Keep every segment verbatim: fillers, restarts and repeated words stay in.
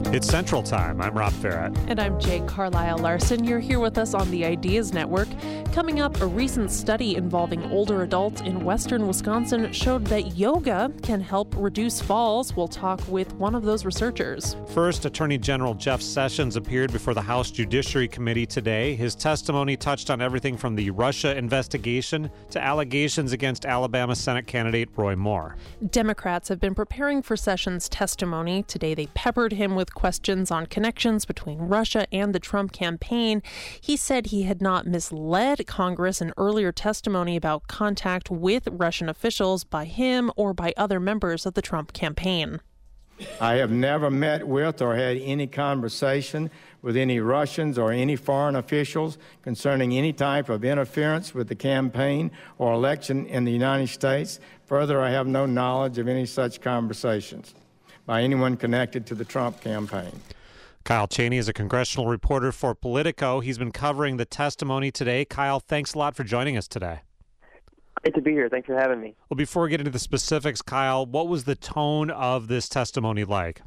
It's Central Time. I'm Rob Farrett. And I'm Jake Carlisle Larson. You're here with us on the Ideas Network. Coming up, a recent study involving older adults in western Wisconsin showed that yoga can help reduce falls. We'll talk with one of those researchers. First, Attorney General Jeff Sessions appeared before the House Judiciary Committee today. His testimony touched on everything from the Russia investigation to allegations against Alabama Senate candidate Roy Moore. Democrats have been preparing for Sessions' testimony. Today, they peppered him with questions on connections between Russia and the Trump campaign. He said he had not misled Congress in earlier testimony about contact with Russian officials by him or by other members of the Trump campaign. I have never met with or had any conversation with any Russians or any foreign officials concerning any type of interference with the campaign or election in the United States. Further, I have no knowledge of any such conversations by anyone connected to the Trump campaign. Kyle Cheney is a congressional reporter for Politico. He's been covering the testimony today. Kyle, thanks a lot for joining us today. Great to be here. Thanks for having me. Well, before we get into the specifics, Kyle, what was the tone of this testimony like?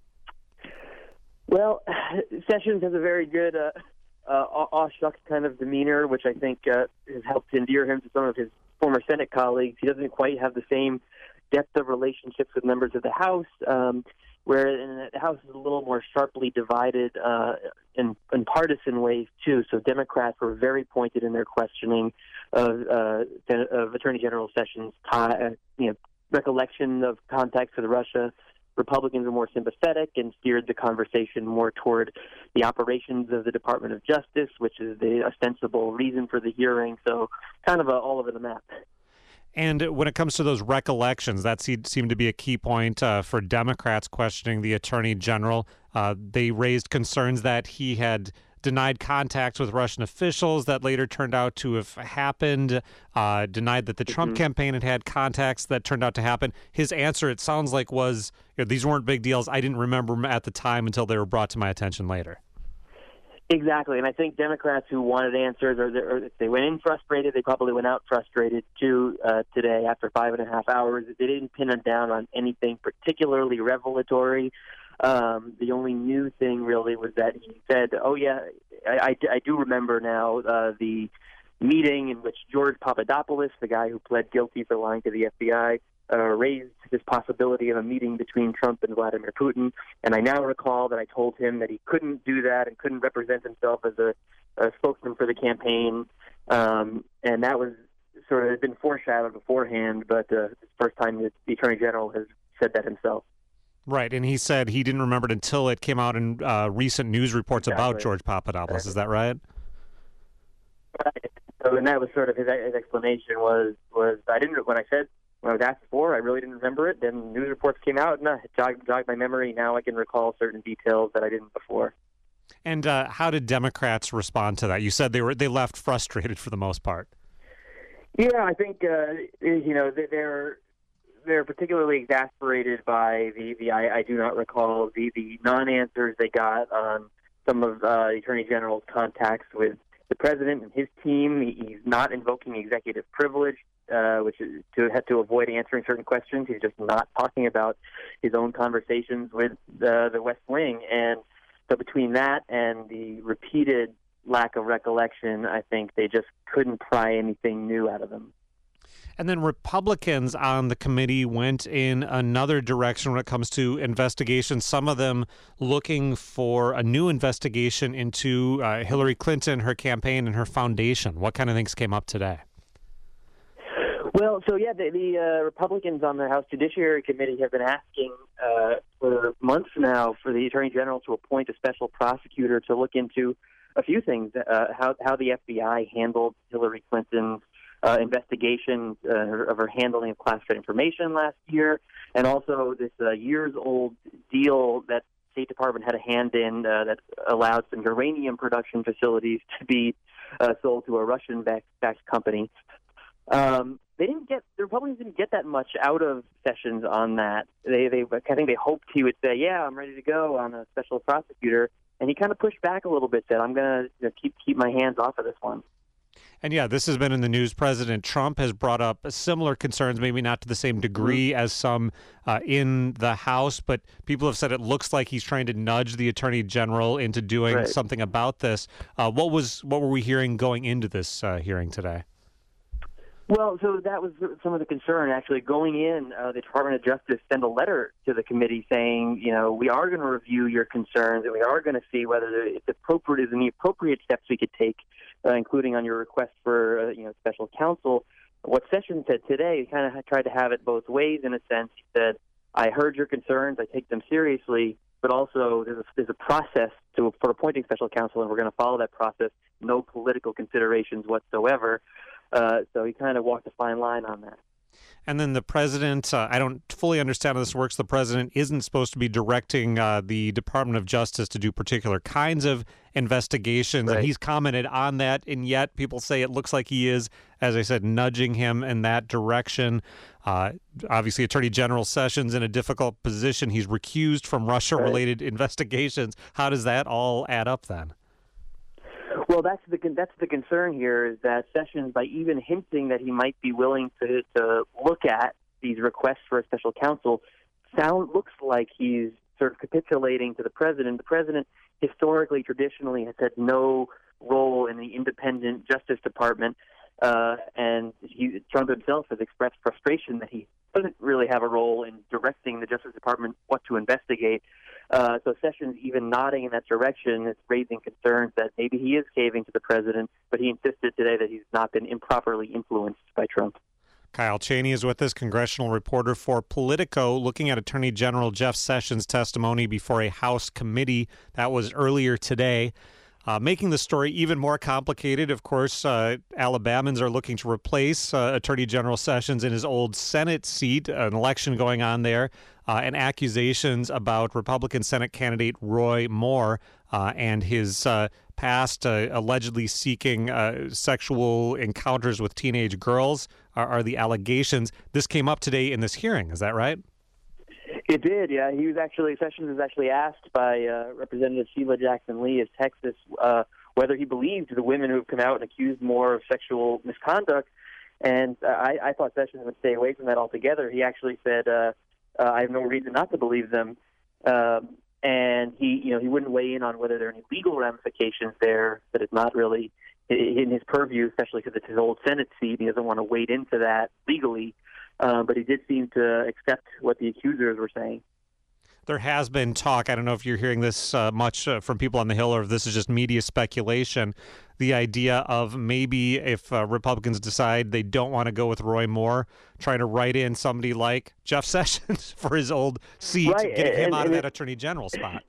Well, Sessions has a very good uh, uh, aw-shucks kind of demeanor, which I think uh, has helped endear him to some of his former Senate colleagues. He doesn't quite have the same depth of relationships with members of the House, um, where the House is a little more sharply divided uh, in, in partisan ways, too. So Democrats were very pointed in their questioning of, uh, of Attorney General Sessions' tie, you know, recollection of contacts with Russia. Republicans were more sympathetic and steered the conversation more toward the operations of the Department of Justice, which is the ostensible reason for the hearing. So kind of a, all over the map. And when it comes to those recollections, that seemed to be a key point uh, for Democrats questioning the Attorney General. Uh, they raised concerns that he had denied contacts with Russian officials that later turned out to have happened, uh, denied that the Trump mm-hmm. campaign had had contacts that turned out to happen. His answer, it sounds like, was, you know, these weren't big deals. I didn't remember them at the time until they were brought to my attention later. Exactly, and I think Democrats who wanted answers, or, or if they went in frustrated, they probably went out frustrated too uh, today after five and a half hours. They didn't pin them down on anything particularly revelatory. Um, the only new thing really was that he said, oh yeah, I, I, I do remember now uh, the meeting in which George Papadopoulos, the guy who pled guilty for lying to the F B I, Uh, raised this possibility of a meeting between Trump and Vladimir Putin. And I now recall that I told him that he couldn't do that and couldn't represent himself as a, a spokesman for the campaign. Um, and that was sort of had been foreshadowed beforehand, but uh, it's the first time that the Attorney General has said that himself. Right, and he said he didn't remember it until it came out in uh, recent news reports exactly. about George Papadopoulos. Is that right? Right. So, and that was sort of his, his explanation was, was I didn't, when I said, when I was asked before, I really didn't remember it. Then news reports came out, and uh, it jogged, jogged my memory. Now I can recall certain details that I didn't before. And uh, how did Democrats respond to that? You said they were they left frustrated for the most part. Yeah, I think uh, you know they're they're particularly exasperated by the the I, I do not recall the the non-answers they got on some of uh, the Attorney General's contacts with the president and his team. He's not invoking executive privilege. Uh, which is to have to avoid answering certain questions. He's just not talking about his own conversations with the, the West Wing. And so between that and the repeated lack of recollection, I think they just couldn't pry anything new out of him. And then Republicans on the committee went in another direction when it comes to investigations, some of them looking for a new investigation into uh, Hillary Clinton, her campaign, and her foundation. What kind of things came up today? Well, so yeah, the, the uh, Republicans on the House Judiciary Committee have been asking uh, for months now for the Attorney General to appoint a special prosecutor to look into a few things, uh, how how the F B I handled Hillary Clinton's uh, investigation uh, of her handling of classified information last year, and also this uh, years-old deal that the State Department had a hand in uh, that allowed some uranium production facilities to be uh, sold to a Russian-backed company. Um, They didn't get the Republicans didn't get that much out of Sessions on that. They, they, I think they hoped he would say, "Yeah, I'm ready to go on a special prosecutor," and he kind of pushed back a little bit. Said, "I'm going to you know, keep keep my hands off of this one." And yeah, this has been in the news. President Trump has brought up similar concerns, maybe not to the same degree mm-hmm. as some uh, in the House, but people have said it looks like he's trying to nudge the Attorney General into doing right. something about this. Uh, what was what were we hearing going into this uh, hearing today? Well, so that was some of the concern. Actually, going in, uh, the Department of Justice sent a letter to the committee saying, you know, we are going to review your concerns and we are going to see whether it's appropriate, is any appropriate steps we could take, uh, including on your request for, uh, you know, special counsel. What Sessions said today, he kind of tried to have it both ways in a sense. He said, I heard your concerns, I take them seriously, but also there's a, there's a process to, for appointing special counsel, and we're going to follow that process, no political considerations whatsoever. Uh, so he kind of walked a fine line on that. And then the president, uh, I don't fully understand how this works. The president isn't supposed to be directing uh, the Department of Justice to do particular kinds of investigations. Right. And he's commented on that. And yet people say it looks like he is, as I said, nudging him in that direction. Uh, obviously, Attorney General Sessions in a difficult position. He's recused from Russia-related right. investigations. How does that all add up then? Well, that's the that's the concern here, is that Sessions, by even hinting that he might be willing to, to look at these requests for a special counsel, sound looks like he's sort of capitulating to the president. The president historically, traditionally, has had no role in the independent Justice Department, uh, and he, Trump himself has expressed frustration that he doesn't really have a role in directing the Justice Department what to investigate. Uh, so Sessions even nodding in that direction is raising concerns that maybe he is caving to the president, but he insisted today that he's not been improperly influenced by Trump. Kyle Cheney is with us, congressional reporter for Politico, looking at Attorney General Jeff Sessions' testimony before a House committee. That was earlier today. Uh, making the story even more complicated, of course, uh, Alabamans are looking to replace uh, Attorney General Sessions in his old Senate seat, an election going on there, uh, and accusations about Republican Senate candidate Roy Moore uh, and his uh, past uh, allegedly seeking uh, sexual encounters with teenage girls are, are the allegations. This came up today in this hearing, is that right? It did, yeah. He was actually, Sessions was actually asked by uh, Representative Sheila Jackson Lee of Texas uh, whether he believed the women who have come out and accused Moore of sexual misconduct. And uh, I, I thought Sessions would stay away from that altogether. He actually said, uh, uh, I have no reason not to believe them. Um, and he, you know, he wouldn't weigh in on whether there are any legal ramifications there, that it's not really in his purview, especially because it's his old Senate seat. He doesn't want to wade into that legally. Uh, but he did seem to accept what the accusers were saying. There has been talk, I don't know if you're hearing this uh, much uh, from people on the Hill or if this is just media speculation, the idea of maybe if uh, Republicans decide they don't want to go with Roy Moore, trying to write in somebody like Jeff Sessions for his old seat, right. getting him and, out and of it, that Attorney General spot.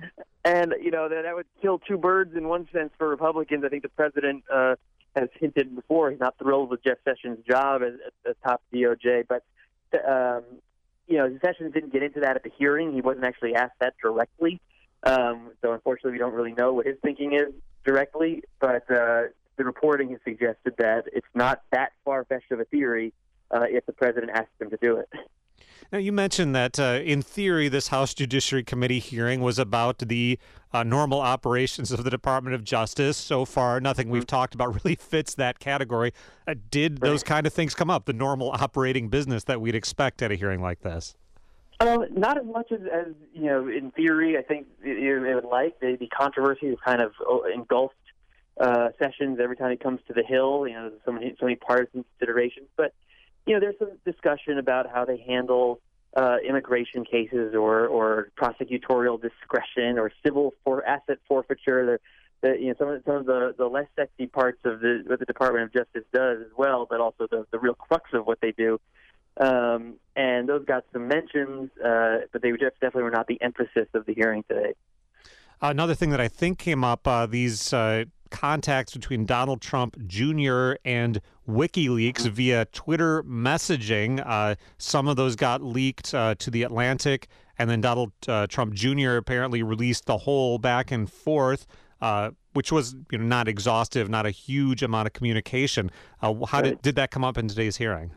And, you know, that, that would kill two birds in one sense for Republicans. I think the president uh, has hinted before he's not thrilled with Jeff Sessions' job as, as top D O J. But, um, you know, Sessions didn't get into that at the hearing. He wasn't actually asked that directly. Um, so, unfortunately, we don't really know what his thinking is directly. But uh, the reporting has suggested that it's not that far-fetched of a theory uh, if the president asks him to do it. Now, you mentioned that, uh, in theory, this House Judiciary Committee hearing was about the uh, normal operations of the Department of Justice. So far, nothing we've talked about really fits that category. Uh, did those kind of things come up, the normal operating business that we'd expect at a hearing like this? Um, not as much as, as, you know, in theory, I think it, it would like. The, the controversy has kind of engulfed uh, Sessions every time he comes to the Hill. You know, there's so many, so many partisan considerations. But you know, there's some discussion about how they handle uh, immigration cases or, or prosecutorial discretion or civil for asset forfeiture. The, the, you know, some of, some of the, the less sexy parts of the, what the Department of Justice does as well, but also the, the real crux of what they do. Um, and those got some mentions, uh, but they just definitely were not the emphasis of the hearing today. Another thing that I think came up, uh, these uh, contacts between Donald Trump Junior and WikiLeaks via Twitter messaging. Uh, some of those got leaked uh, to The Atlantic, and then Donald uh, Trump Junior apparently released the whole back and forth, uh, which was you know, not exhaustive, not a huge amount of communication. Uh, how did, did that come up in today's hearing?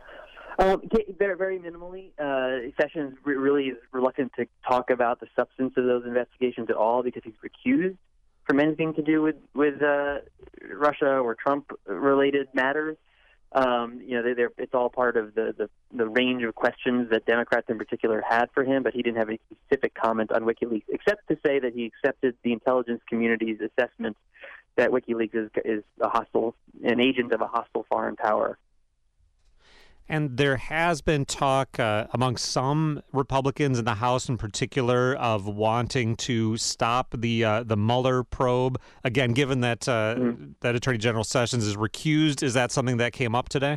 Um, very, very minimally. Uh, Sessions really is reluctant to talk about the substance of those investigations at all because he's recused from anything to do with with uh, Russia or Trump-related matters. Um, you know, they, they're, it's all part of the, the, the range of questions that Democrats in particular had for him, but he didn't have any specific comment on WikiLeaks, except to say that he accepted the intelligence community's assessment that WikiLeaks is, is a hostile, an agent of a hostile foreign power. And there has been talk uh, among some Republicans in the House in particular of wanting to stop the uh, the Mueller probe. Again, given that uh, mm-hmm. that Attorney General Sessions is recused, is that something that came up today?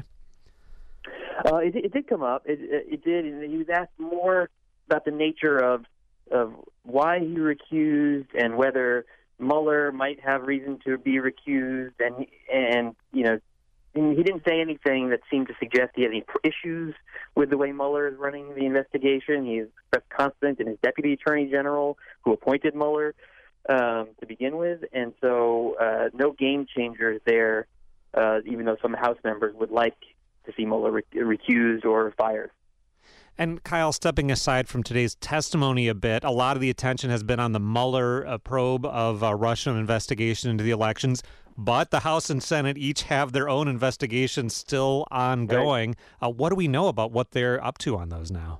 Uh, it, it did come up. It, it did. And he was asked more about the nature of of why he recused and whether Mueller might have reason to be recused, and and you know. He didn't say anything that seemed to suggest he had any issues with the way Mueller is running the investigation. He expressed confidence in his deputy attorney general, who appointed Mueller um, to begin with, and so uh, no game changers there. Uh, even though some House members would like to see Mueller re- recused or fired. And Kyle, stepping aside from today's testimony a bit, a lot of the attention has been on the Mueller uh, probe of uh, Russian investigation into the elections. But the House and Senate each have their own investigations still ongoing. Right. Uh, what do we know about what they're up to on those now?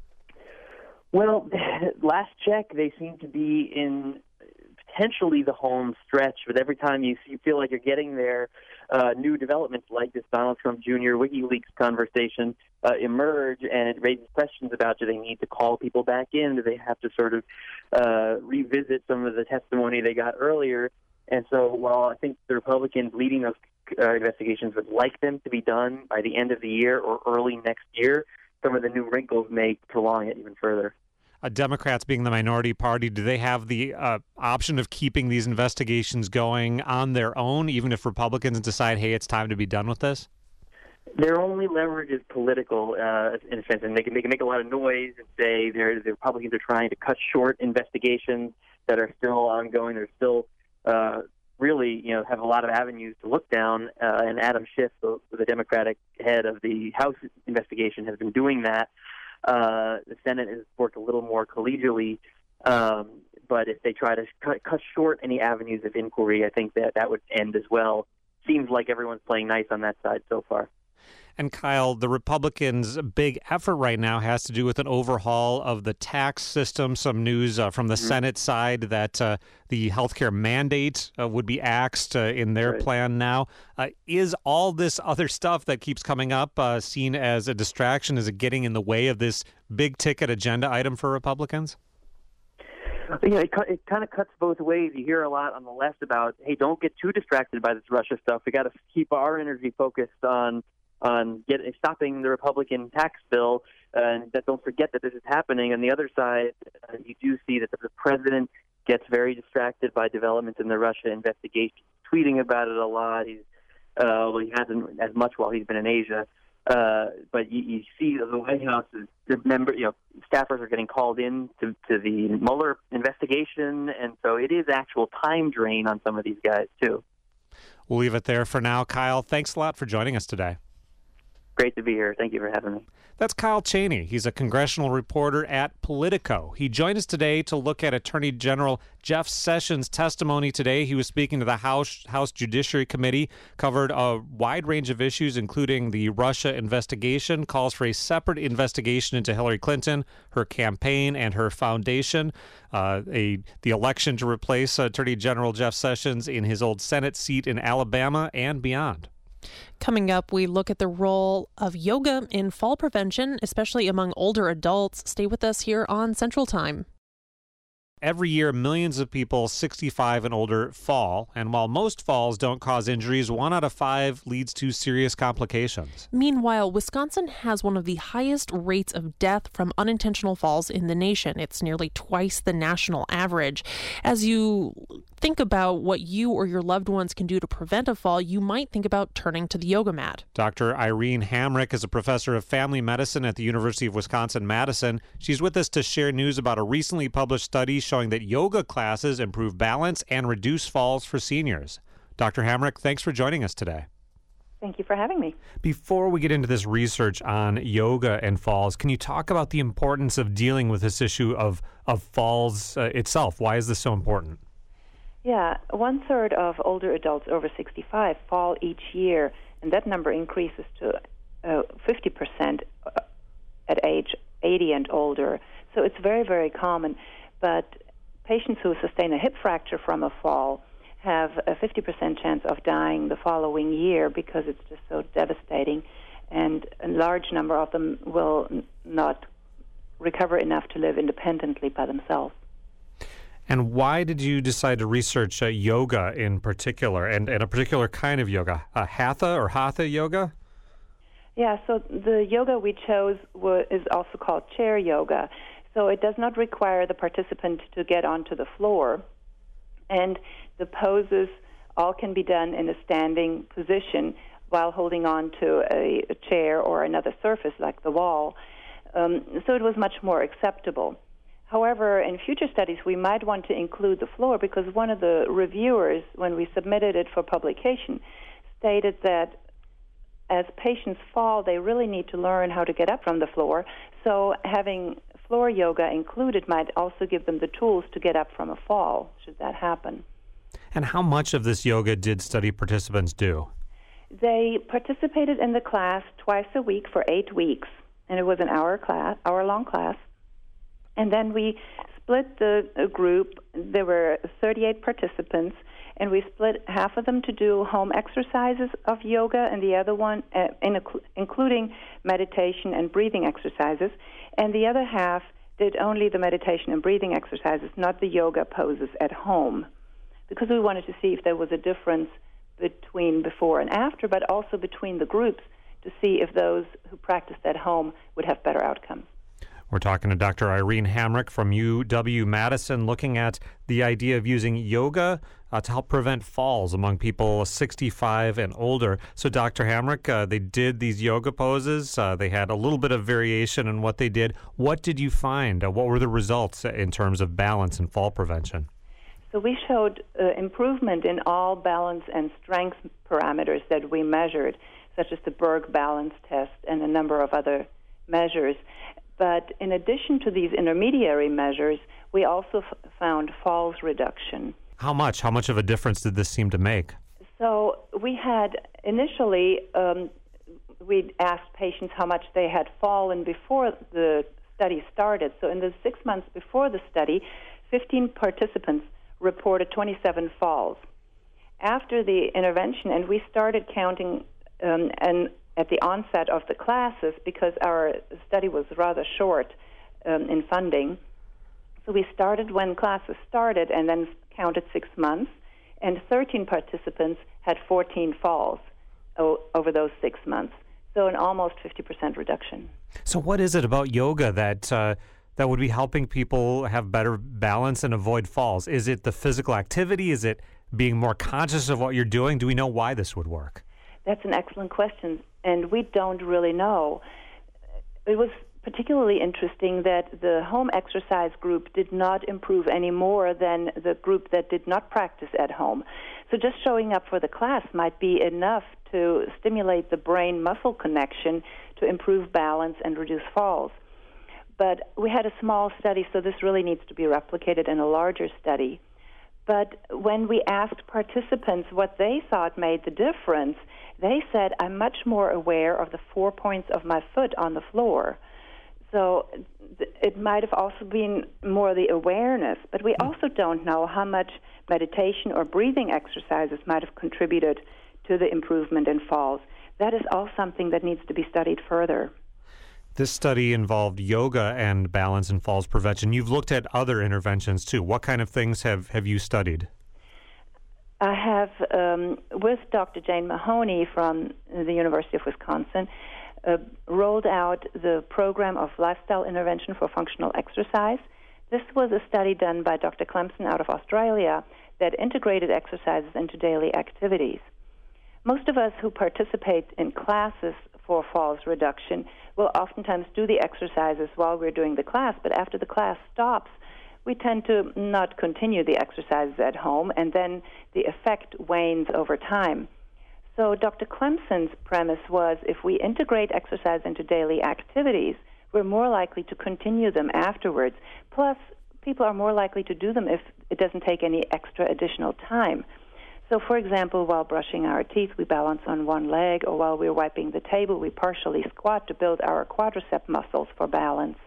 Well, last check, they seem to be in potentially the home stretch. But every time you, you feel like you're getting there, uh, new developments like this Donald Trump Junior WikiLeaks conversation uh, emerge, and it raises questions about, do they need to call people back in? Do they have to sort of uh, revisit some of the testimony they got earlier? And so while I think the Republicans leading those uh, investigations would like them to be done by the end of the year or early next year, some of the new wrinkles may prolong it even further. Uh, Democrats being the minority party, do they have the uh, option of keeping these investigations going on their own, even if Republicans decide, hey, it's time to be done with this? Their only leverage is political, uh, in a sense, and they can, they can make a lot of noise and say they're, the Republicans are trying to cut short investigations that are still ongoing. They're still Uh, really, you know, have a lot of avenues to look down, uh, and Adam Schiff, the, the Democratic head of the House investigation, has been doing that. Uh, the Senate has worked a little more collegially, um, but if they try to cut, cut short any avenues of inquiry, I think that that would end as well. Seems like everyone's playing nice on that side so far. And Kyle, the Republicans' big effort right now has to do with an overhaul of the tax system. Some news uh, from the mm-hmm. Senate side that uh, the healthcare mandate uh, would be axed uh, in their right. plan now. Uh, is all this other stuff that keeps coming up uh, seen as a distraction? Is it getting in the way of this big-ticket agenda item for Republicans? Yeah, it, it kind of cuts both ways. You hear a lot on the left about, hey, don't get too distracted by this Russia stuff. We got to keep our energy focused on on get, stopping the Republican tax bill, uh, and that don't forget that this is happening. On the other side, uh, you do see that the president gets very distracted by developments in the Russia investigation, tweeting about it a lot. He's, uh, well, he hasn't as much while he's been in Asia. Uh, but you, you see the White House is the member, you know, staffers are getting called in to, to the Mueller investigation, and so it is actual time drain on some of these guys too. We'll leave it there for now. Kyle, thanks a lot for joining us today. Great to be here. Thank you for having me. That's Kyle Cheney. He's a congressional reporter at Politico. He joined us today to look at Attorney General Jeff Sessions' testimony today. He was speaking to the House House Judiciary Committee, covered a wide range of issues, including the Russia investigation, calls for a separate investigation into Hillary Clinton, her campaign, and her foundation, uh, a the election to replace Attorney General Jeff Sessions in his old Senate seat in Alabama, and beyond. Coming up, we look at the role of yoga in fall prevention, especially among older adults. Stay with us here on Central Time. Every year, millions of people sixty-five and older fall, and while most falls don't cause injuries, one out of five leads to serious complications. Meanwhile, Wisconsin has one of the highest rates of death from unintentional falls in the nation. It's nearly twice the national average. As you think about what you or your loved ones can do to prevent a fall, you might think about turning to the yoga mat. Doctor Irene Hamrick is a professor of family medicine at the University of Wisconsin-Madison. She's with us to share news about a recently published study showing that yoga classes improve balance and reduce falls for seniors. Doctor Hamrick, thanks for joining us today. Thank you for having me. Before we get into this research on yoga and falls, can you talk about the importance of dealing with this issue of, of falls uh, itself? Why is this so important? Yeah, one third of older adults over sixty-five fall each year, and that number increases to uh, fifty percent at age eighty and older. So it's very, very common. But patients who sustain a hip fracture from a fall have a fifty percent chance of dying the following year because it's just so devastating, and a large number of them will n- not recover enough to live independently by themselves. And why did you decide to research uh, yoga in particular, and, and a particular kind of yoga, uh, hatha or hatha yoga? Yeah, so the yoga we chose wa- is also called chair yoga. So it does not require the participant to get onto the floor, and the poses all can be done in a standing position while holding on to a, a chair or another surface like the wall. Um, so it was much more acceptable. However, in future studies, we might want to include the floor because one of the reviewers, when we submitted it for publication, stated that as patients fall, they really need to learn how to get up from the floor. So having floor yoga included might also give them the tools to get up from a fall, should that happen. And how much of this yoga did study participants do? They participated in the class twice a week for eight weeks, and it was an hour class, hour-long class. And then we split the uh, group. There were thirty-eight participants, and we split half of them to do home exercises of yoga, and the other one, uh, in, including meditation and breathing exercises, and the other half did only the meditation and breathing exercises, not the yoga poses at home, because we wanted to see if there was a difference between before and after, but also between the groups to see if those who practiced at home would have better outcomes. We're talking to Doctor Irene Hamrick from U W-Madison, looking at the idea of using yoga uh, to help prevent falls among people sixty-five and older. So, Doctor Hamrick, uh, they did these yoga poses. Uh, they had a little bit of variation in what they did. What did you find? Uh, what were the results in terms of balance and fall prevention? So we showed uh, improvement in all balance and strength parameters that we measured, such as the Berg balance test and a number of other measures. But in addition to these intermediary measures, we also f- found falls reduction. How much? How much of a difference did this seem to make? So we had initially, um, we asked patients how much they had fallen before the study started. So in the six months before the study, fifteen participants reported twenty-seven falls. After the intervention, and we started counting um, and at the onset of the classes because our study was rather short um, in funding. So we started when classes started and then counted six months, and thirteen participants had fourteen falls o- over those six months. So an almost fifty percent reduction. So what is it about yoga that uh, that would be helping people have better balance and avoid falls? Is it the physical activity? Is it being more conscious of what you're doing? Do we know why this would work? That's an excellent question, and we don't really know. It was particularly interesting that the home exercise group did not improve any more than the group that did not practice at home. So just showing up for the class might be enough to stimulate the brain-muscle connection to improve balance and reduce falls. But we had a small study, so this really needs to be replicated in a larger study. But when we asked participants what they thought made the difference, they said, I'm much more aware of the four points of my foot on the floor. So th- it might have also been more the awareness, but we also don't know how much meditation or breathing exercises might have contributed to the improvement in falls. That is all something that needs to be studied further. This study involved yoga and balance and falls prevention. You've looked at other interventions, too. What kind of things have, have you studied? I have, um, with Doctor Jane Mahoney from the University of Wisconsin, uh, rolled out the program of lifestyle intervention for functional exercise. This was a study done by Doctor Clemson out of Australia that integrated exercises into daily activities. Most of us who participate in classes for falls reduction will oftentimes do the exercises while we're doing the class, but after the class stops, we tend to not continue the exercises at home, and then the effect wanes over time. So Doctor Clemson's premise was if we integrate exercise into daily activities, we're more likely to continue them afterwards. Plus, people are more likely to do them if it doesn't take any extra additional time. So, for example, while brushing our teeth, we balance on one leg, or while we're wiping the table, we partially squat to build our quadricep muscles for balance.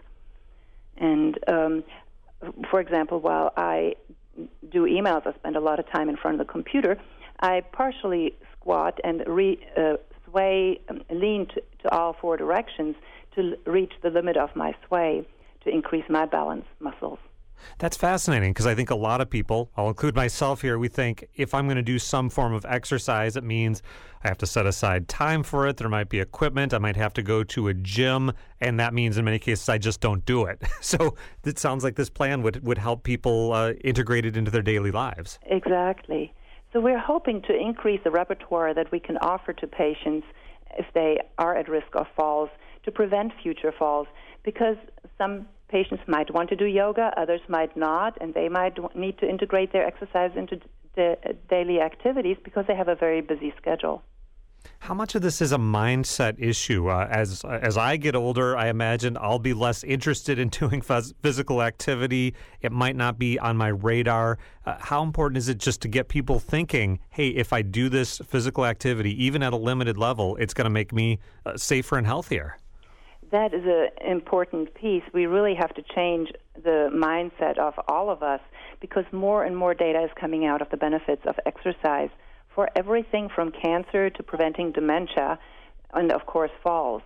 And, um, for example, while I do emails, I spend a lot of time in front of the computer, I partially squat and re, uh, sway, um, lean to, to all four directions to reach the limit of my sway to increase my balance muscles. That's fascinating because I think a lot of people, I'll include myself here, we think if I'm going to do some form of exercise, it means I have to set aside time for it. There might be equipment. I might have to go to a gym, and that means in many cases I just don't do it. So it sounds like this plan would, would help people uh, integrate it into their daily lives. Exactly. So we're hoping to increase the repertoire that we can offer to patients if they are at risk of falls to prevent future falls, because some patients might want to do yoga, others might not, and they might need to integrate their exercise into the daily activities because they have a very busy schedule. How much of this is a mindset issue? Uh, as as I get older, I imagine I'll be less interested in doing phys- physical activity. It might not be on my radar. Uh, how important is it just to get people thinking, hey, if I do this physical activity, even at a limited level, it's going to make me uh, safer and healthier? That is an important piece. We really have to change the mindset of all of us because more and more data is coming out of the benefits of exercise for everything from cancer to preventing dementia and, of course, falls.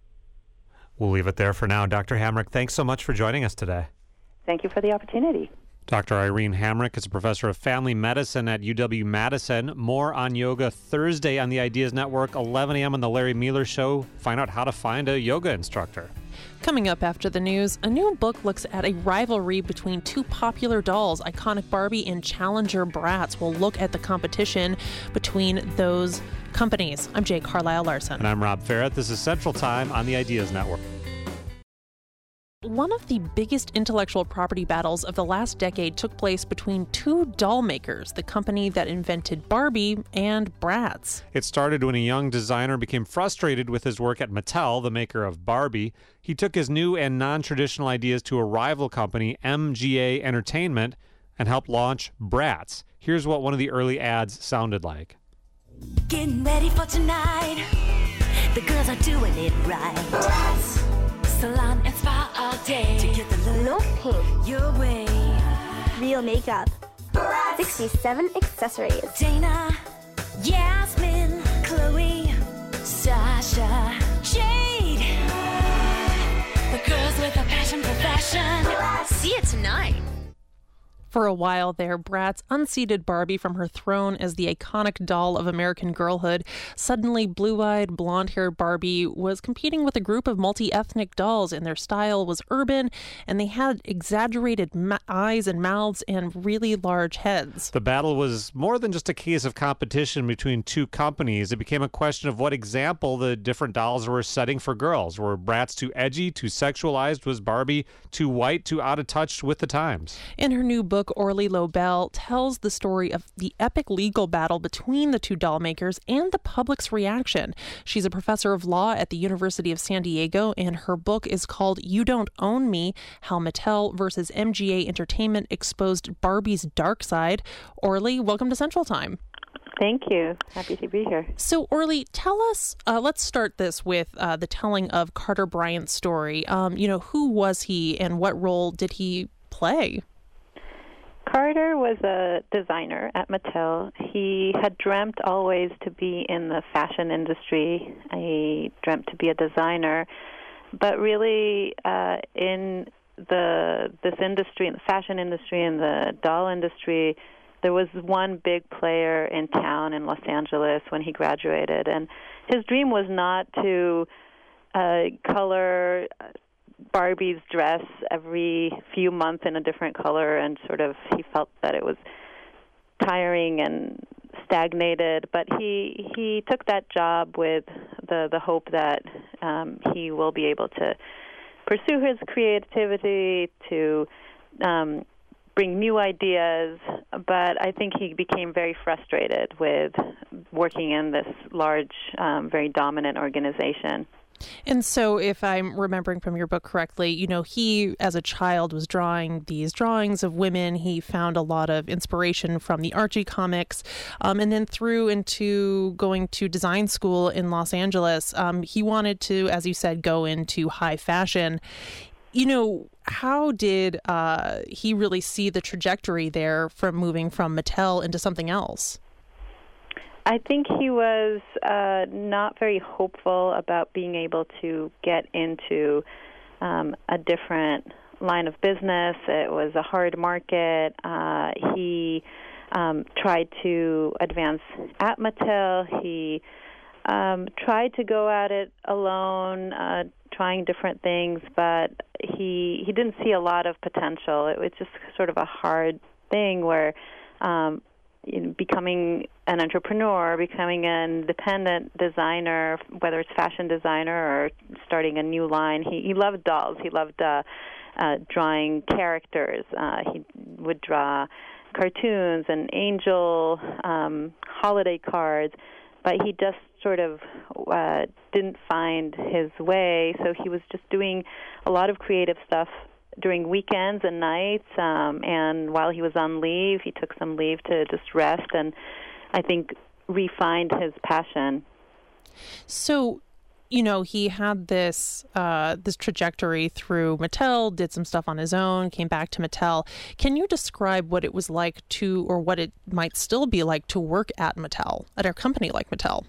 We'll leave it there for now. Doctor Hamrick, thanks so much for joining us today. Thank you for the opportunity. Doctor Irene Hamrick is a professor of family medicine at U W-Madison. More on yoga Thursday on the Ideas Network, eleven a.m. on the Larry Mueller Show. Find out how to find a yoga instructor. Coming up after the news, a new book looks at a rivalry between two popular dolls, iconic Barbie and Challenger Bratz. We'll look at the competition between those companies. I'm Jay Carlisle Larson. And I'm Rob Farrett. This is Central Time on the Ideas Network. One of the biggest intellectual property battles of the last decade took place between two doll makers, the company that invented Barbie and Bratz. It started when a young designer became frustrated with his work at Mattel, the maker of Barbie. He took his new and non-traditional ideas to a rival company, M G A Entertainment, and helped launch Bratz. Here's what one of the early ads sounded like. Getting ready for tonight. The girls are doing it right. Bratz. Salon and spa all day to get the look no paint, your way. Real makeup, Bratz. sixty-seven accessories. Dana, Yasmin, Chloe, Sasha, Jade. The girls with a passion for fashion. Bratz. See it tonight. For a while there, Bratz unseated Barbie from her throne as the iconic doll of American girlhood. Suddenly, blue-eyed, blonde-haired Barbie was competing with a group of multi-ethnic dolls, and their style was urban, and they had exaggerated ma- eyes and mouths and really large heads. The battle was more than just a case of competition between two companies. It became a question of what example the different dolls were setting for girls. Were Bratz too edgy, too sexualized? Was Barbie too white, too out of touch with the times? In her new book, Orly Lobel tells the story of the epic legal battle between the two doll makers and the public's reaction. She's a professor of law at the University of San Diego, and her book is called You Don't Own Me, How Mattel versus M G A Entertainment Exposed Barbie's Dark Side. Orly, welcome to Central Time. Thank you. Happy to be here. So, Orly, tell us, uh, let's start this with uh, the telling of Carter Bryant's story. Um, you know, who was he and what role did he play? Carter was a designer at Mattel. He had dreamt always to be in the fashion industry. He dreamt to be a designer. But really, uh, in the this industry, in the fashion industry, in the doll industry, there was one big player in town in Los Angeles when he graduated. And his dream was not to uh, color Barbie's dress every few months in a different color, and sort of he felt that it was tiring and stagnated. But he he took that job with the the hope that um, he will be able to pursue his creativity, to um, bring new ideas. But I think he became very frustrated with working in this large, um, very dominant organization. And so if I'm remembering from your book correctly, you know, he, as a child, was drawing these drawings of women. He found a lot of inspiration from the Archie comics, um, and then through into going to design school in Los Angeles. Um, he wanted to, as you said, go into high fashion. You know, how did uh, he really see the trajectory there from moving from Mattel into something else? I think he was uh, not very hopeful about being able to get into um, a different line of business. It was a hard market. Uh, he um, tried to advance at Mattel. He um, tried to go at it alone, uh, trying different things, but he he didn't see a lot of potential. It was just sort of a hard thing where um, you know, becoming an entrepreneur, becoming an independent designer, whether it's fashion designer or starting a new line. He, he loved dolls. He loved uh, uh, drawing characters. Uh, he would draw cartoons and angel um, holiday cards, but he just sort of uh, didn't find his way. So he was just doing a lot of creative stuff during weekends and nights, um, and while he was on leave, he took some leave to just rest and I think refined his passion. So, you know, he had this uh, this trajectory through Mattel, did some stuff on his own, came back to Mattel. Can you describe what it was like to, or what it might still be like to work at Mattel, at a company like Mattel?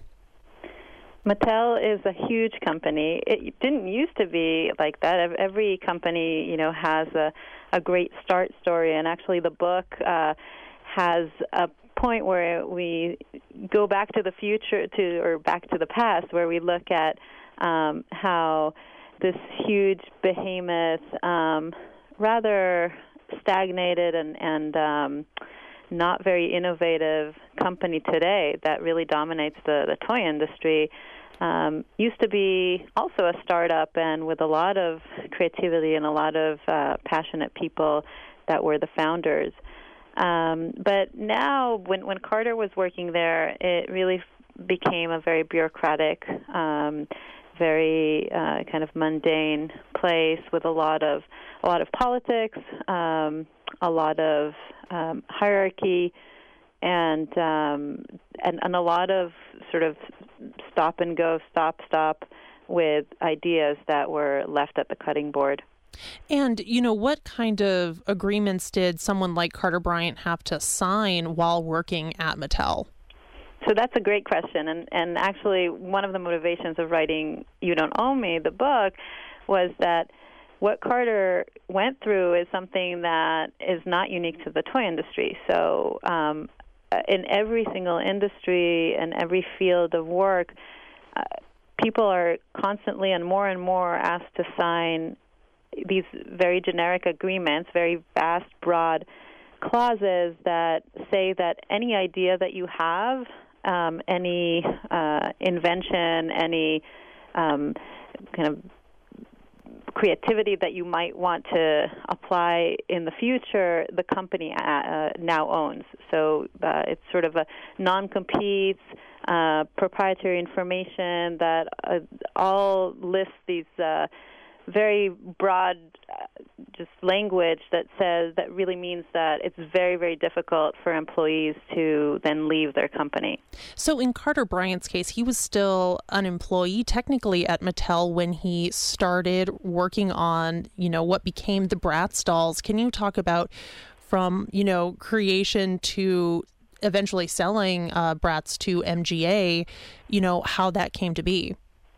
Mattel is a huge company. It didn't used to be like that. Every company, you know, has a, a great start story, and actually the book uh, has a point where we go back to the future, to or back to the past, where we look at um, how this huge behemoth, um, rather stagnated and, and um, not very innovative company today that really dominates the, the toy industry, Um, used to be also a startup and with a lot of creativity and a lot of uh, passionate people that were the founders. Um, but now, when, when Carter was working there, it really f- became a very bureaucratic, um, very uh, kind of mundane place with a lot of a lot of politics, um, a lot of um, hierarchy, and, um, and and a lot of sort of stop and go, stop, stop with ideas that were left at the cutting board. And, you know, what kind of agreements did someone like Carter Bryant have to sign while working at Mattel? So that's a great question. And, and actually, one of the motivations of writing You Don't Own Me, the book, was that what Carter went through is something that is not unique to the toy industry. So um, in every single industry and every field of work, uh, people are constantly and more and more asked to sign these very generic agreements, very vast, broad clauses that say that any idea that you have, um, any uh, invention, any um, kind of creativity that you might want to apply in the future, the company uh, now owns. So uh, it's sort of a non-compete, uh, proprietary information that uh, all lists these uh, very broad uh, just language that says, that really means that it's very, very difficult for employees to then leave their company. So in Carter Bryant's case, he was still an employee technically at Mattel when he started working on, you know, what became the Bratz dolls. Can you talk about from, you know, creation to eventually selling uh, Bratz to M G A, you know, how that came to be?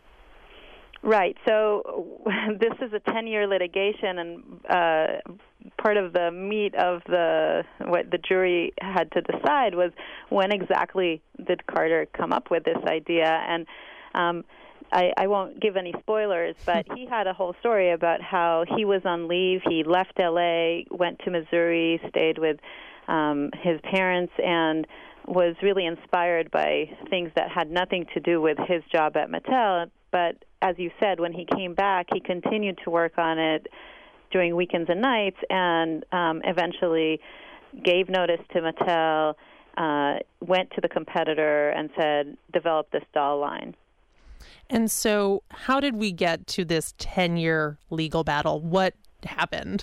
Right. So this is a ten-year litigation, and uh, part of the meat of the what the jury had to decide was when exactly did Carter come up with this idea. And um, I, I won't give any spoilers, but he had a whole story about how he was on leave. He left L A, went to Missouri, stayed with um, his parents, and was really inspired by things that had nothing to do with his job at Mattel. But as you said, when he came back, he continued to work on it during weekends and nights, and um, eventually gave notice to Mattel, uh, went to the competitor and said, develop this doll line. And so how did we get to this ten-year legal battle? What happened?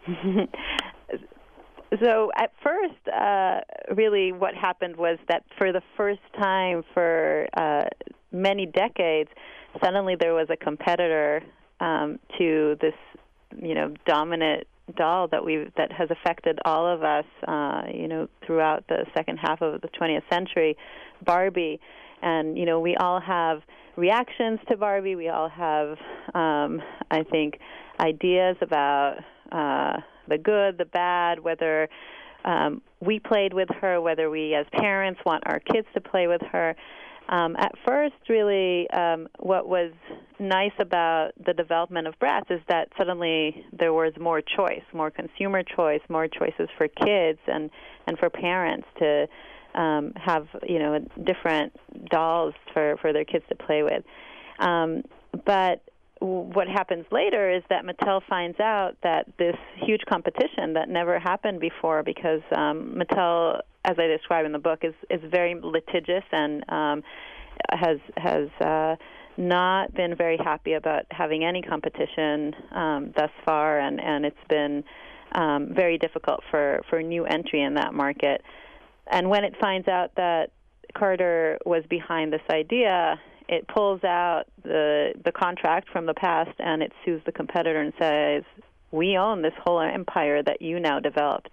So at first, uh, really what happened was that for the first time for uh, many decades, suddenly there was a competitor um, to this, you know, dominant doll that we that has affected all of us, uh, you know, throughout the second half of the twentieth century, Barbie. And, you know, we all have reactions to Barbie. We all have, um, I think, ideas about uh, the good, the bad, whether um, we played with her, whether we as parents want our kids to play with her. Um, at first, really, um, what was nice about the development of Bratz is that suddenly there was more choice, more consumer choice, more choices for kids and, and for parents to um, have, you know, different dolls for, for their kids to play with. Um, but what happens later is that Mattel finds out that this huge competition that never happened before, because um, Mattel, as I describe in the book, is, is very litigious and um, has has uh, not been very happy about having any competition um, thus far, and, and it's been um, very difficult for, for new entry in that market. And when it finds out that Carter was behind this idea, it pulls out the the contract from the past and it sues the competitor and says, we own this whole empire that you now developed.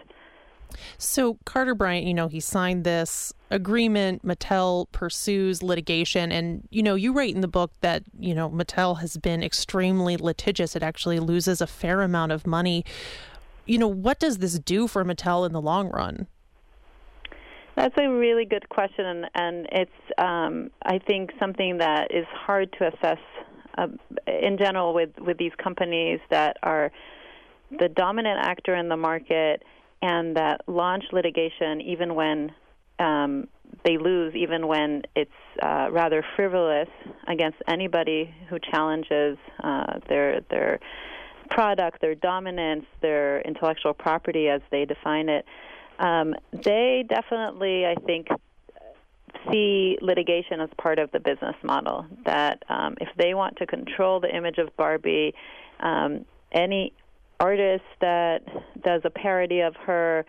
So Carter Bryant, you know, he signed this agreement. Mattel pursues litigation. And, you know, you write in the book that, you know, Mattel has been extremely litigious. It actually loses a fair amount of money. You know, what does this do for Mattel in the long run? That's a really good question, and, and it's, um, I think, something that is hard to assess uh, in general with, with these companies that are the dominant actor in the market and that launch litigation even when um, they lose, even when it's uh, rather frivolous against anybody who challenges uh, their their product, their dominance, their intellectual property as they define it. Um, they definitely, I think, see litigation as part of the business model, that um, if they want to control the image of Barbie, um, any artist that does a parody of her,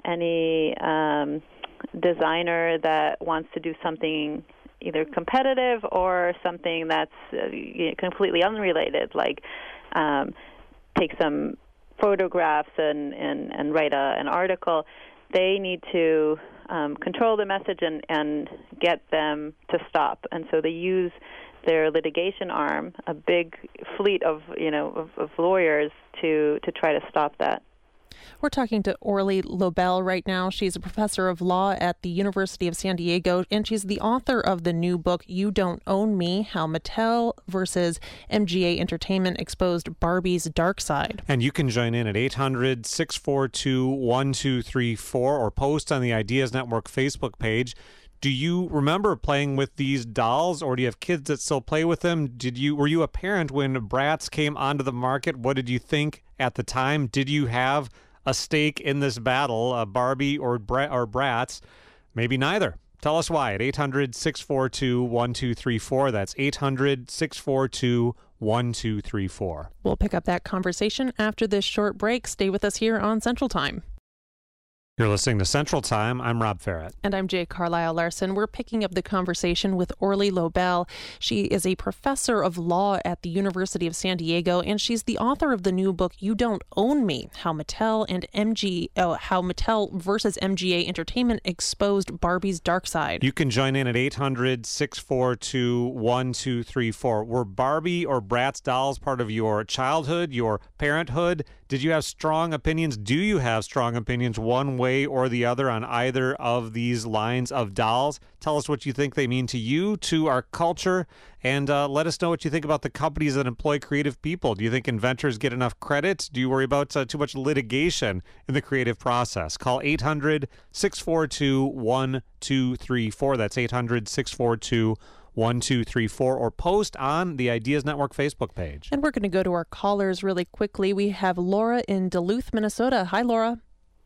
any um, designer that wants to do something either competitive or something that's uh, you know, completely unrelated, like um, take some photographs and, and, and write a, an article, they need to um, control the message and, and get them to stop. And so they use their litigation arm, a big fleet of you know of, of lawyers, to to try to stop that. We're talking to Orly Lobel right now. She's a professor of law at the University of San Diego, and she's the author of the new book, You Don't Own Me, How Mattel versus M G A Entertainment Exposed Barbie's Dark Side. And you can join in at eight hundred, six four two, one two three four or post on the Ideas Network Facebook page. Do you remember playing with these dolls, or do you have kids that still play with them? Did you were you a parent when Bratz came onto the market? What did you think at the time? Did you have a stake in this battle, uh, Barbie or Bra- or Bratz? Maybe neither. Tell us why at eight hundred, six four two, one two three four. That's eight hundred, six four two, one two three four. We'll pick up that conversation after this short break. Stay with us here on Central Time. You're listening to Central Time. I'm Rob Farrett. And I'm Jay Carlisle Larson. We're picking up the conversation with Orly Lobel. She is a professor of law at the University of San Diego, and she's the author of the new book, You Don't Own Me, How Mattel and M G, oh, How Mattel versus M G A Entertainment Exposed Barbie's Dark Side. You can join in at eight hundred, six four two, one two three four. Were Barbie or Bratz dolls part of your childhood, your parenthood? Did you have strong opinions? Do you have strong opinions one way or the other on either of these lines of dolls? Tell us what you think they mean to you, to our culture, and uh, let us know what you think about the companies that employ creative people. Do you think inventors get enough credit? Do you worry about uh, too much litigation in the creative process? Call eight hundred, six four two, one two three four. That's eight hundred, six four two, one two three four, or post on the Ideas Network Facebook page. And we're going to go to our callers really quickly. We have Laura in Duluth, Minnesota. Hi, Laura.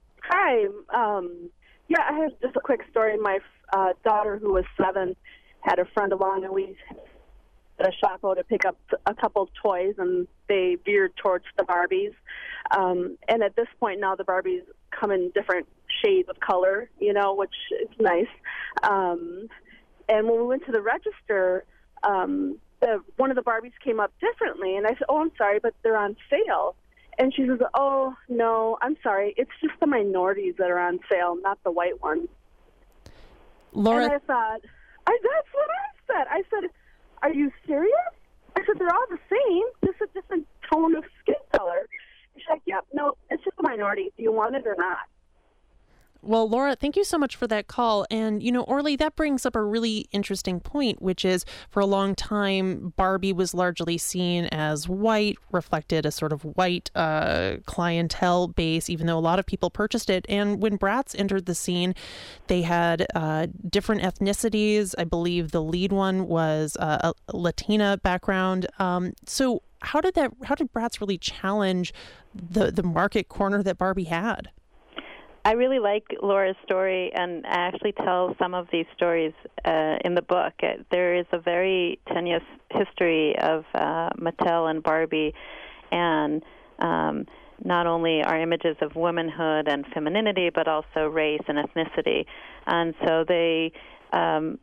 Hi. Um, yeah, I have just a quick story. My uh, daughter, who was seven, had a friend along, and we at a Shoppo to pick up a couple toys, and they veered towards the Barbies. Um, and at this point now, the Barbies come in different shades of color, you know, which is nice. Um, and when we went to the register, um, the, one of the Barbies came up differently, and I said, "Oh, I'm sorry, but they're on sale." And she says, "Oh, no, I'm sorry. It's just the minorities that are on sale, not the white ones." Laura, and I thought, I, that's what I said. I said, "Are you serious?" I said, "They're all the same, just a different tone of skin color." She's like, "Yep, no, it's just a minority. Do you want it or not?" Well, Laura, thank you so much for that call. And, you know, Orly, that brings up a really interesting point, which is for a long time, Barbie was largely seen as white, reflected a sort of white uh, clientele base, even though a lot of people purchased it. And when Bratz entered the scene, they had uh, different ethnicities. I believe the lead one was uh, a Latina background. Um, so how did that, how did Bratz really challenge the, the market corner that Barbie had? I really like Laura's story, and I actually tell some of these stories uh, in the book. It, there is a very tenuous history of uh, Mattel and Barbie, and um, not only our images of womanhood and femininity, but also race and ethnicity. And so they, um,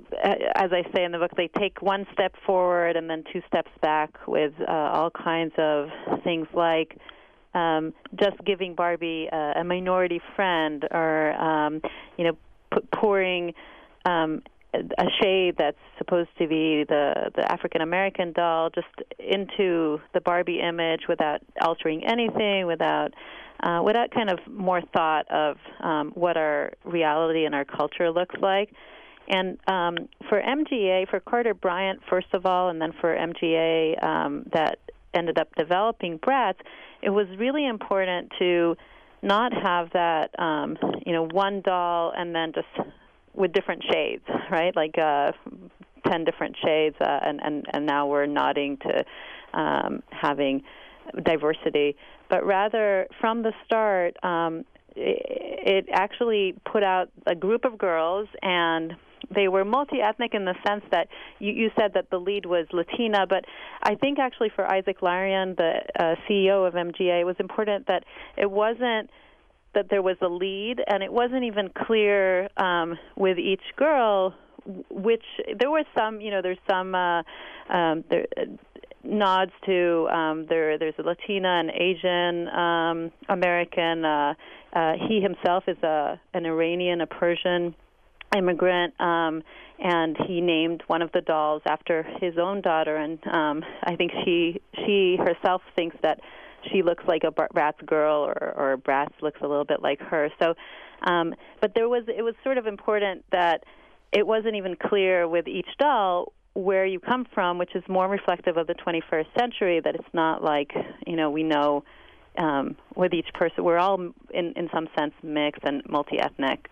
as I say in the book, they take one step forward and then two steps back with uh, all kinds of things like Um, just giving Barbie a, a minority friend, or um, you know, p- pouring um, a shade that's supposed to be the the African American doll just into the Barbie image without altering anything, without uh, without kind of more thought of um, what our reality and our culture looks like. And um, for M G A, for Carter Bryant, first of all, and then for M G A um, that ended up developing Bratz, it was really important to not have that, um, you know, one doll and then just with different shades, right? Like uh, ten different shades, uh, and, and, and now we're nodding to um, having diversity. But rather, from the start, um, it, it actually put out a group of girls, and they were multi-ethnic in the sense that you, you said that the lead was Latina, but I think actually for Isaac Larian, the uh, C E O of M G A, it was important that it wasn't that there was a lead, and it wasn't even clear um, with each girl which, there was some, you know, there's some uh, um, there, uh, nods to um, there. There's a Latina and Asian um, American. Uh, uh, he himself is a an Iranian, a Persian immigrant, um, and he named one of the dolls after his own daughter. And um, I think she she herself thinks that she looks like a Bratz girl, or, or Bratz looks a little bit like her. So, um, but there was it was sort of important that it wasn't even clear with each doll where you come from, which is more reflective of the twenty-first century, that it's not like, you know, we know um, with each person, we're all in, in some sense mixed and multi-ethnic.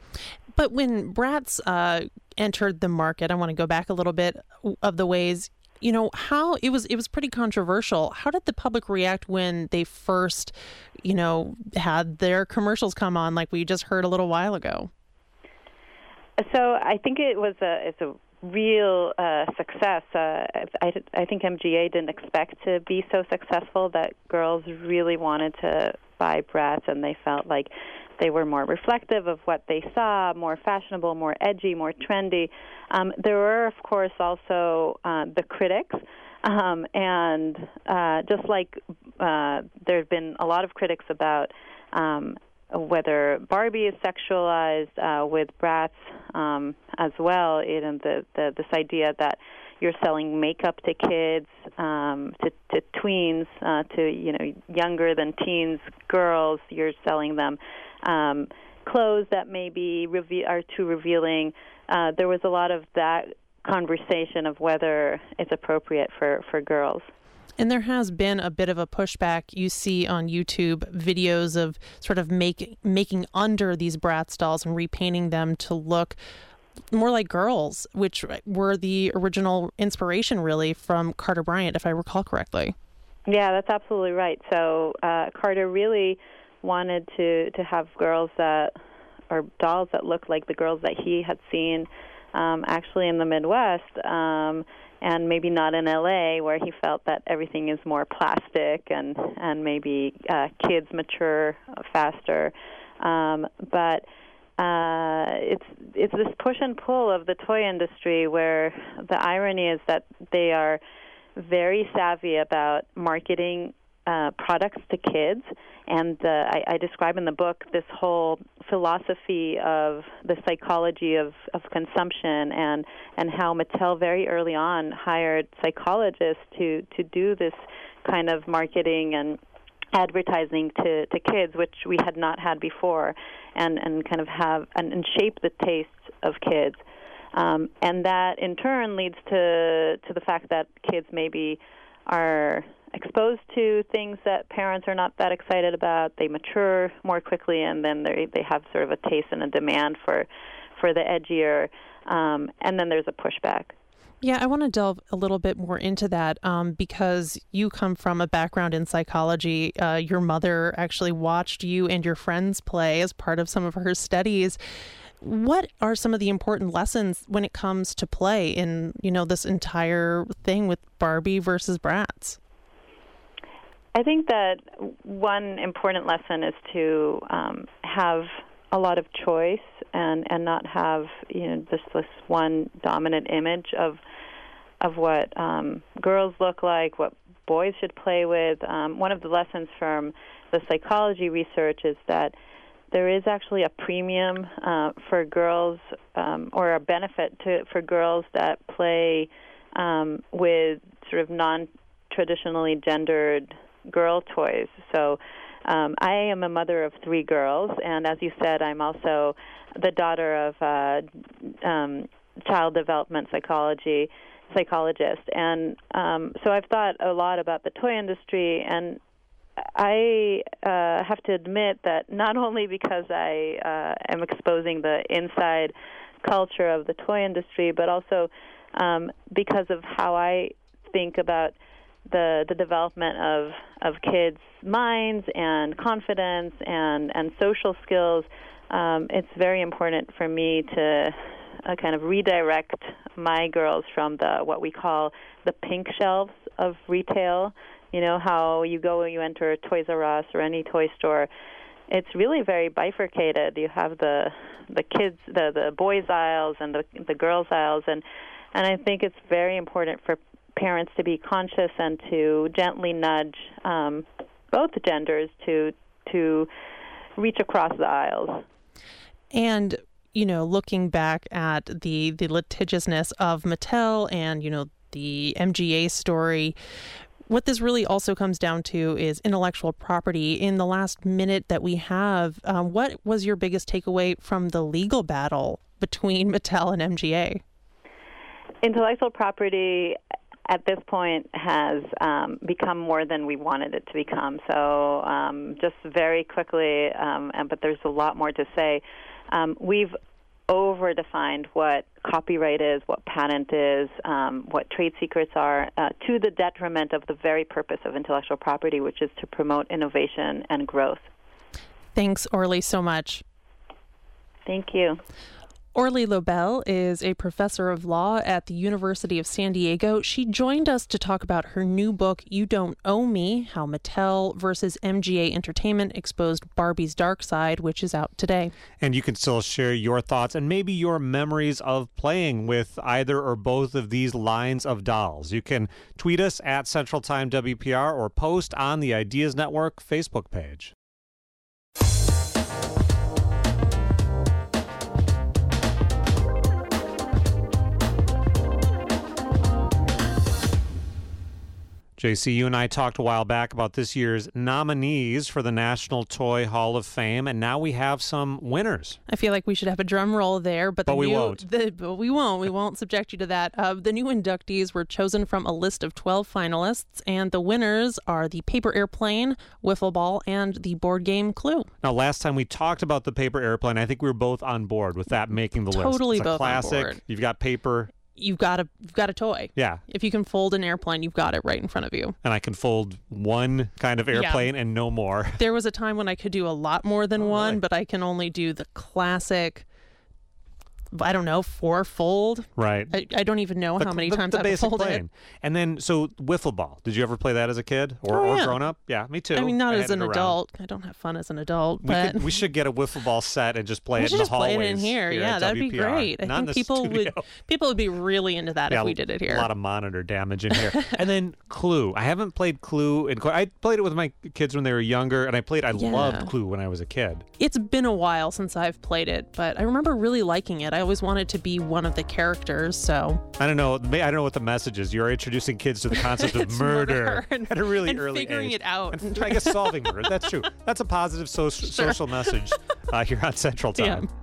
But when Bratz uh, entered the market, I want to go back a little bit of the ways, you know, how it was, it was pretty controversial. How did the public react when they first, you know, had their commercials come on, like we just heard a little while ago? So I think it was a, it's a real uh, success. Uh, I, I think M G A didn't expect to be so successful, that girls really wanted to buy Bratz, and they felt like they were more reflective of what they saw, more fashionable, more edgy, more trendy. Um, there were, of course, also uh, the critics, um, and uh, just like uh, there have been a lot of critics about um, whether Barbie is sexualized, uh, with Bratz um, as well, you know, the, the, this idea that you're selling makeup to kids, um, to, to tweens, uh, to, you know, younger than teens girls. You're selling them um, clothes that maybe reve- are too revealing. Uh, there was a lot of that conversation of whether it's appropriate for, for girls. And there has been a bit of a pushback. You see on YouTube videos of sort of make, making under these Bratz dolls and repainting them to look more like girls, which were the original inspiration, really, from Carter Bryant, if I recall correctly. Yeah, that's absolutely right. So uh, Carter really wanted to, to have girls that, or dolls that looked like the girls that he had seen um, actually in the Midwest, um, and maybe not in L A, where he felt that everything is more plastic and and maybe uh, kids mature faster. Um, but uh, it's it's this push and pull of the toy industry, where the irony is that they are very savvy about marketing uh, products to kids. And uh, I, I describe in the book this whole philosophy of the psychology of, of consumption, and, and how Mattel very early on hired psychologists to, to do this kind of marketing and advertising to, to kids, which we had not had before, and, and kind of have and, and shape the tastes of kids. Um, and that in turn leads to to the fact that kids maybe are exposed to things that parents are not that excited about. They mature more quickly, and then they they have sort of a taste and a demand for for the edgier, um, and then there's a pushback. Yeah, I want to delve a little bit more into that um, because you come from a background in psychology. Uh, your mother actually watched you and your friends play as part of some of her studies. What are some of the important lessons when it comes to play in, you know, this entire thing with Barbie versus Bratz? I think that one important lesson is to um, have a lot of choice and, and not have, you know, just this one dominant image of of what um, girls look like, what boys should play with. Um, one of the lessons from the psychology research is that there is actually a premium uh, for girls, um, or a benefit to for girls that play um, with sort of non-traditionally gendered girl toys. So um, I am a mother of three girls, and as you said, I'm also the daughter of a um, child development psychology psychologist. And um, so I've thought a lot about the toy industry, and I uh, have to admit that not only because I uh, am exposing the inside culture of the toy industry, but also um, because of how I think about the the development of, of kids' minds and confidence and, and social skills. Um, it's very important for me to uh, kind of redirect my girls from the what we call the pink shelves of retail. You know, how you go, you enter Toys R Us or any toy store. It's really very bifurcated. You have the the kids, the, the boys' aisles and the the girls' aisles, and and I think it's very important for parents to be conscious and to gently nudge um, both genders to to reach across the aisles. And, you know, looking back at the the litigiousness of Mattel and, you know, the M G A story, what this really also comes down to is intellectual property. In the last minute that we have, um, what was your biggest takeaway from the legal battle between Mattel and M G A? Intellectual property at this point has um, become more than we wanted it to become. So um, just very quickly, um, and, but there's a lot more to say, um, we've over-defined what copyright is, what patent is, um, what trade secrets are, uh, to the detriment of the very purpose of intellectual property, which is to promote innovation and growth. Thanks, Orly, so much. Thank you. Orly Lobel is a professor of law at the University of San Diego. She joined us to talk about her new book, You Don't Owe Me, How Mattel versus M G A Entertainment Exposed Barbie's Dark Side, which is out today. And you can still share your thoughts and maybe your memories of playing with either or both of these lines of dolls. You can tweet us at Central Time W P R or post on the Ideas Network Facebook page. J C, you and I talked a while back about this year's nominees for the National Toy Hall of Fame, and now we have some winners. I feel like we should have a drum roll there, but, but the we new, won't. The, but we won't. We won't subject you to that. Uh, the new inductees were chosen from a list of twelve finalists, and the winners are the Paper Airplane, Wiffle Ball, and the board game Clue. Now, last time we talked about the Paper Airplane, I think we were both on board with that making the totally list. Totally both classic. on board. You've got paper. You've got a you've got a toy. Yeah. If you can fold an airplane, you've got it right in front of you. And I can fold one kind of airplane yeah. and no more. There was a time when I could do a lot more than oh, one, really? but I can only do the classic I don't know, fourfold. Right. I, I don't even know the, how many the, times the I've basic folded playing. it. And then, so wiffle ball. Did you ever play that as a kid or, Oh, or yeah. grown up? Yeah, me too. I mean, not I as had an it around. adult. I don't have fun as an adult, We, but could, we should get a wiffle ball set and just play we it should in the just play hallways. it in here. here Yeah, at that'd be W P R. great. I Not in think the people studio. would people would be really into that Yeah, if we did it here. A lot of monitor damage in here. And then Clue. I haven't played Clue in quite. I played it with my kids when they were younger, and I played. I Yeah. loved Clue when I was a kid. It's been a while since I've played it, but I remember really liking it. I always wanted to be one of the characters, so I don't know. I don't know what the message is. You're introducing kids to the concept of It's murder, murder and- at a really and early figuring age. it out. And I guess solving murder. That's true. That's a positive so- Sure. social message uh, here on Central Time. Yeah.